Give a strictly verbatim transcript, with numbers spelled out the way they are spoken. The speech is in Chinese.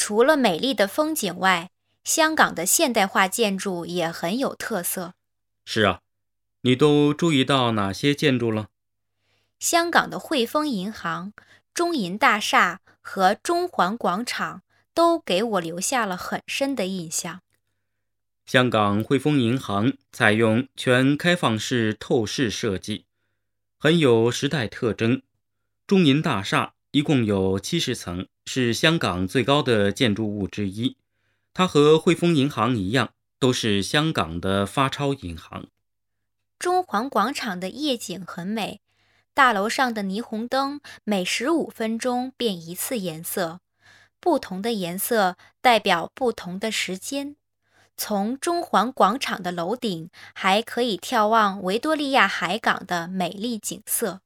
除了美丽的风景外，香港的现代化建筑也很有特色。 是啊，你都注意到哪些建筑了？ 香港的汇丰银行、中银大厦和中环广场都给我留下了很深的印象。 香港汇丰银行采用全开放式透视设计，很有时代特征。中银大厦一共有七十层，是香港最高的建筑物之一。它和汇丰银行一样，都是香港的发钞银行。 中环广场的夜景很美，大楼上的霓虹灯每十五分钟变一次颜色，不同的颜色代表不同的时间。从中环广场的楼顶还可以眺望维多利亚海港的美丽景色。